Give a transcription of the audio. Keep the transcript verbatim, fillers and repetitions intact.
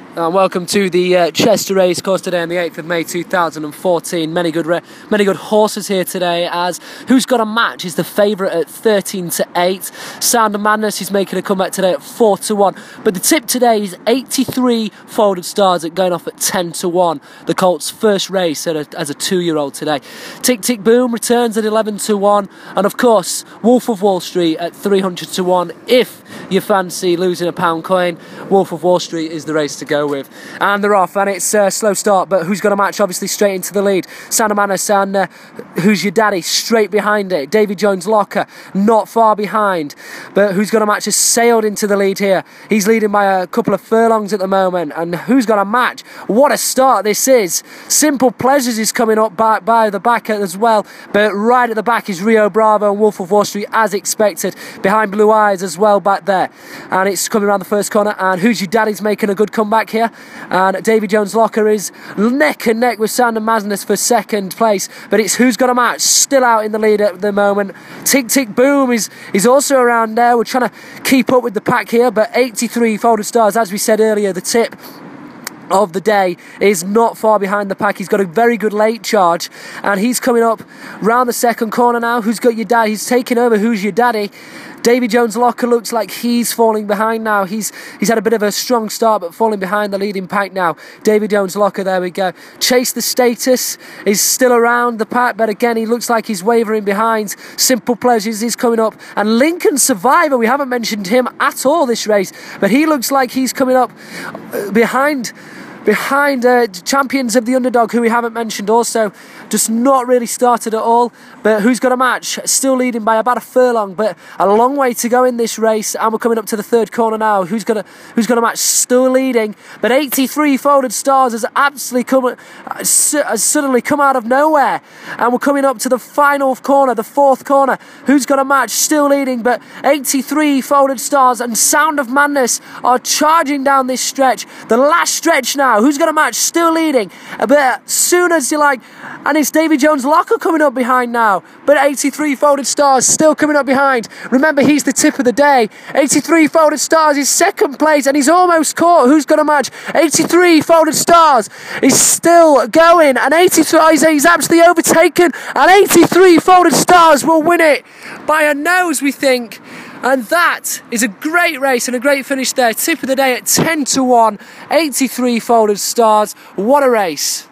And welcome to the uh, Chester Race Course today on the eighth of May two thousand fourteen. Many good re- many good horses here today, as Who's Got a Match is the favourite at thirteen to eight. Sound of Madness is making a comeback today at four to one. But the tip today is eighty-three Folded Stars at going off at ten to one. The Colts' first race at a, as a two-year-old today. Tick Tick Boom returns at eleven to one. And of course, Wolf of Wall Street at three hundred to one. If you fancy losing a pound coin, Wolf of Wall Street is the race to go with. And they're off, and it's a slow start, but Who's Got a Match obviously straight into the lead. Sound of Madness and uh, Who's Your Daddy straight behind it. Davy Jones Locker not far behind, but Who's Got a Match has sailed into the lead here. He's leading by a couple of furlongs at the moment, and Who's Got a Match, what a start this is. Simple Pleasures is coming up by, by the back as well, but right at the back is Rio Bravo and Wolf of Wall Street as expected, behind Blue Eyes as well back there, and it's coming around the first corner, and Who's Your Daddy's making a good comeback here. And Davy Jones Locker is neck and neck with Sound of Madness for second place, but it's Who's Got a Match still out in the lead at the moment. Tick Tick Boom is, is also around there. We're trying to keep up with the pack here, but eighty-three Folded Stars, as we said earlier, the tip of the day, is not far behind the pack. He's got a very good late charge, and he's coming up round the second corner now. Who's Got Your Dad? He's taking over Who's Your Daddy. Davy Jones Locker looks like he's falling behind now. He's he's had a bit of a strong start, but falling behind the leading pack now. Davy Jones Locker, there we go. Chase the Status is still around the pack, but again, he looks like he's wavering behind. Simple Pleasures is coming up, and Lincoln Survivor, we haven't mentioned him at all this race, but he looks like he's coming up behind behind uh, Champions of the Underdog, who we haven't mentioned also, just not really started at all. But Who's Got a Match still leading by about a furlong, but a long way to go in this race, and we're coming up to the third corner now. Who's got a Who's Got a Match still leading, but eighty-three Folded Stars has absolutely come uh, has suddenly come out of nowhere, and we're coming up to the final corner, the fourth corner. Who's Got a Match still leading, but eighty-three Folded Stars and Sound of Madness are charging down this stretch, the last stretch now. Who's Got a Match still leading, but soon as you like, and it's Davy Jones Locker coming up behind now, but eighty-three Folded Stars still coming up behind. Remember, he's the tip of the day. eighty-three Folded Stars is second place, and he's almost caught Who's Got a Match. eighty-three Folded Stars is still going, and eighty-three, he's absolutely overtaken, and eighty-three Folded Stars will win it by a nose, we think. And that is a great race and a great finish there. Tip of the day at ten to one. eighty-three Folded Stars. What a race.